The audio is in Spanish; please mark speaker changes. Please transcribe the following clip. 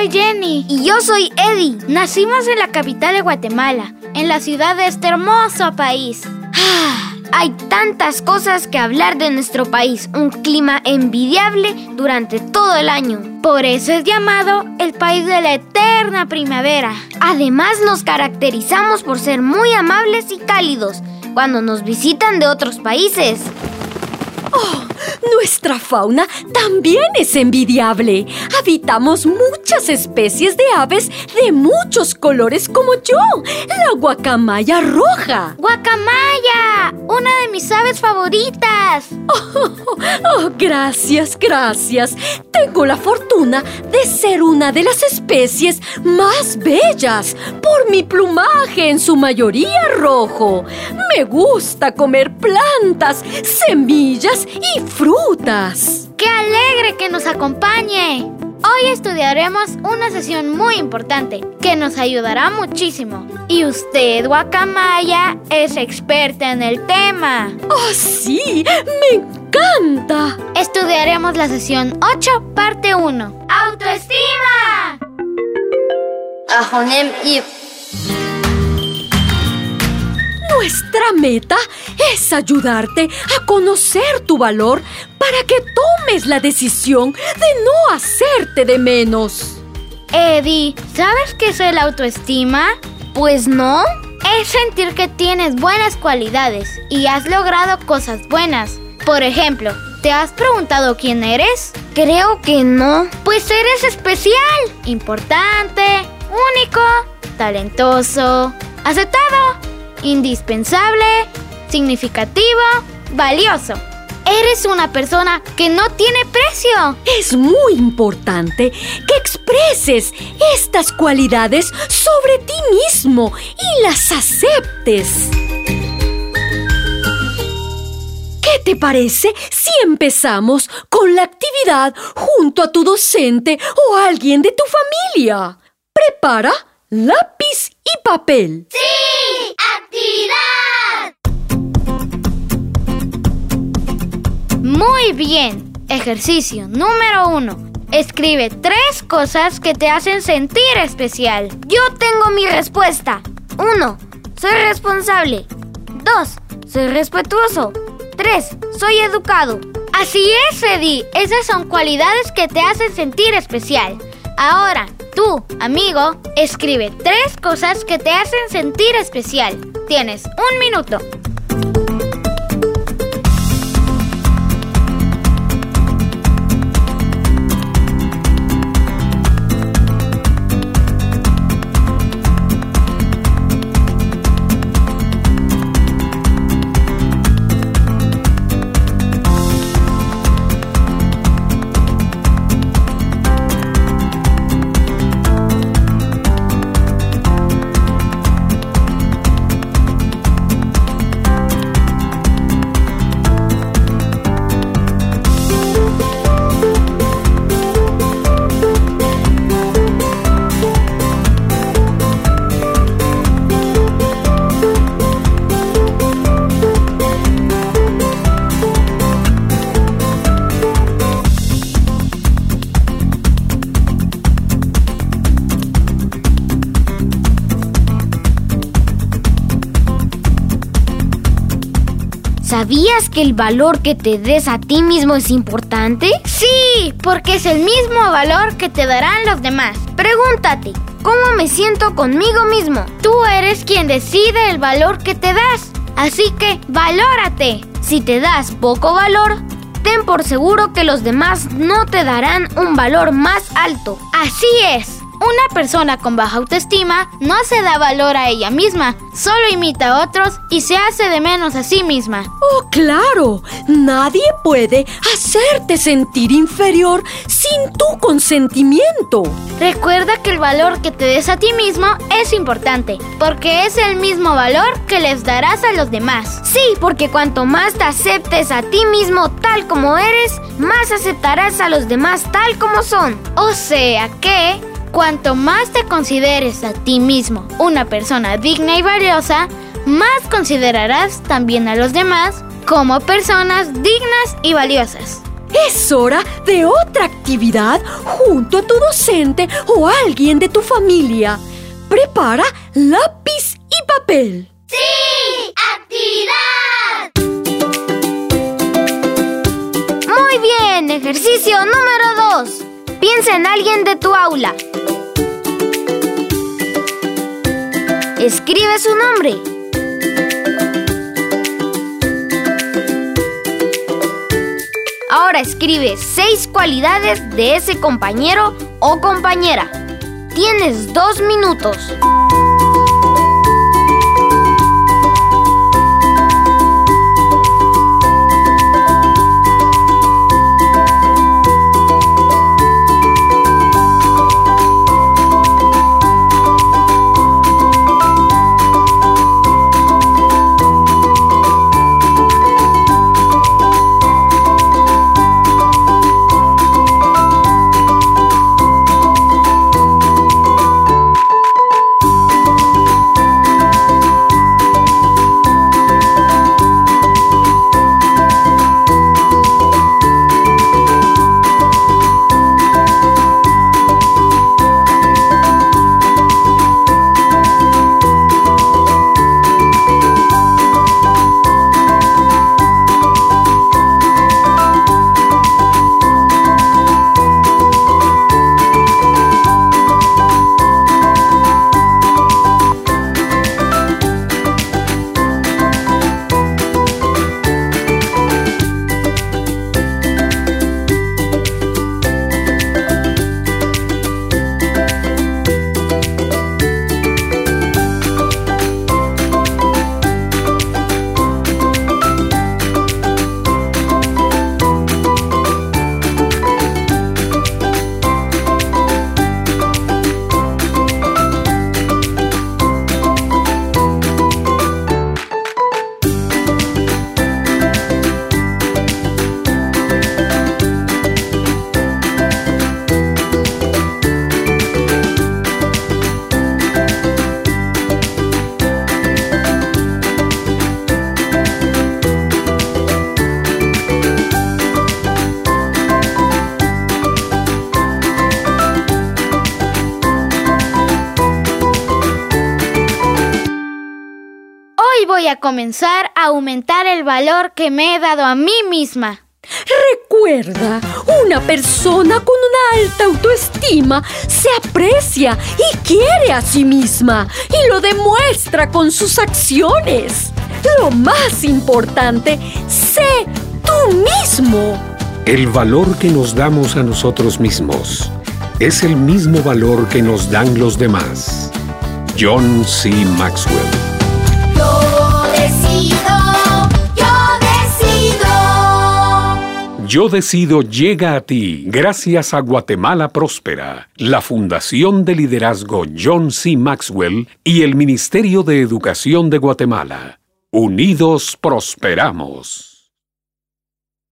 Speaker 1: soy Jenny.
Speaker 2: Y yo soy Eddie.
Speaker 1: Nacimos en la capital de Guatemala, en la ciudad de este hermoso país.
Speaker 2: Hay tantas cosas que hablar de nuestro país. Un clima envidiable durante todo el año.
Speaker 1: Por eso es llamado el país de la eterna primavera.
Speaker 2: Además, nos caracterizamos por ser muy amables y cálidos cuando nos visitan de otros países.
Speaker 3: Nuestra fauna también es envidiable. Habitamos muchas especies de aves de muchos colores como yo, la guacamaya roja.
Speaker 1: ¡Guacamaya! ¡Una de mis aves favoritas!
Speaker 3: Gracias. Tengo la fortuna de ser una de las especies más bellas por mi plumaje en su mayoría rojo. Me gusta comer plantas, semillas y frutas.
Speaker 1: ¡Qué alegre que nos acompañe! Hoy estudiaremos una sesión muy importante que nos ayudará muchísimo. Y usted, guacamaya, es experta en el tema.
Speaker 3: ¡Oh, sí! ¡Me encanta!
Speaker 1: Estudiaremos la sesión 8, parte 1. ¡Autoestima!
Speaker 2: Ahonem y...
Speaker 3: Nuestra meta es ayudarte a conocer tu valor para que tomes la decisión de no hacerte de menos.
Speaker 1: Eddie, ¿sabes qué es el autoestima?
Speaker 2: Pues no.
Speaker 1: Es sentir que tienes buenas cualidades y has logrado cosas buenas. Por ejemplo, ¿te has preguntado quién eres?
Speaker 2: Creo que no.
Speaker 1: Pues eres especial, importante, único, talentoso, aceptado, indispensable, significativo, valioso. Eres una persona que no tiene precio.
Speaker 3: Es muy importante que expreses estas cualidades sobre ti mismo y las aceptes. ¿Qué te parece si empezamos con la actividad junto a tu docente o alguien de tu familia? Prepara lápiz y papel.
Speaker 1: ¡Sí! ¡Actividad! Muy bien. Ejercicio número 1. Escribe 3 cosas que te hacen sentir especial.
Speaker 2: Yo tengo mi respuesta. 1. Soy responsable. 2. Soy respetuoso. 3. Soy educado.
Speaker 1: Así es, Eddie. Esas son cualidades que te hacen sentir especial. Ahora, tú, amigo, escribe 3 cosas que te hacen sentir especial. Tienes 1 minuto.
Speaker 2: ¿Sabías que el valor que te des a ti mismo es importante?
Speaker 1: Sí, porque es el mismo valor que te darán los demás.
Speaker 2: Pregúntate, ¿cómo me siento conmigo mismo?
Speaker 1: Tú eres quien decide el valor que te das, así que valórate.
Speaker 2: Si te das poco valor, ten por seguro que los demás no te darán un valor más alto.
Speaker 1: Así es. Una persona con baja autoestima no se da valor a ella misma, solo imita a otros y se hace de menos a sí misma.
Speaker 3: ¡Oh, claro! Nadie puede hacerte sentir inferior sin tu consentimiento.
Speaker 1: Recuerda que el valor que te des a ti mismo es importante, porque es el mismo valor que les darás a los demás.
Speaker 2: Sí, porque cuanto más te aceptes a ti mismo tal como eres, más aceptarás a los demás tal como son.
Speaker 1: O sea que... cuanto más te consideres a ti mismo una persona digna y valiosa, más considerarás también a los demás como personas dignas y valiosas.
Speaker 3: Es hora de otra actividad junto a tu docente o alguien de tu familia. Prepara lápiz y papel.
Speaker 1: ¡Sí! ¡Actividad!
Speaker 2: Muy bien, ejercicio número 2. Piensa en alguien de tu aula. Escribe su nombre. Ahora escribe 6 cualidades de ese compañero o compañera. Tienes 2 minutos.
Speaker 1: Voy a comenzar a aumentar el valor que me he dado a mí misma.
Speaker 3: Recuerda, una persona con una alta autoestima se aprecia y quiere a sí misma y lo demuestra con sus acciones. Lo más importante, sé tú mismo.
Speaker 4: El valor que nos damos a nosotros mismos es el mismo valor que nos dan los demás. John C. Maxwell. Yo Decido llega a ti gracias a Guatemala Próspera, la Fundación de Liderazgo John C. Maxwell y el Ministerio de Educación de Guatemala. Unidos prosperamos.